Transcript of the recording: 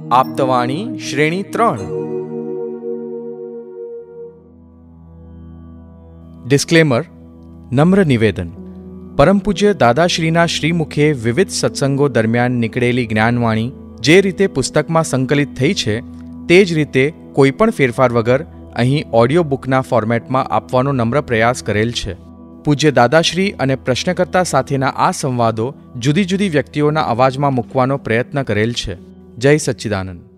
આપ્તવાણી શ્રેણી 3. ડિસ્ક્લેમર. નમ્ર નિવેદન. પરમ પૂજ્ય દાદાશ્રીના શ્રીમુખે વિવિધ સત્સંગો દરમિયાન નીકળેલી જ્ઞાનવાણી જે રીતે પુસ્તકમાં સંકલિત થઈ છે તે જ રીતે કોઈપણ ફેરફાર વગર અહીં ઓડિયો બુકના ફોર્મેટમાં આપવાનો નમ્ર પ્રયાસ કરેલ છે. પૂજ્ય દાદાશ્રી અને પ્રશ્નકર્તા સાથેના આ સંવાદો જુદી જુદી વ્યક્તિઓના અવાજમાં મૂકવાનો પ્રયત્ન કરેલ છે. જય સચ્ચિદાનંદ.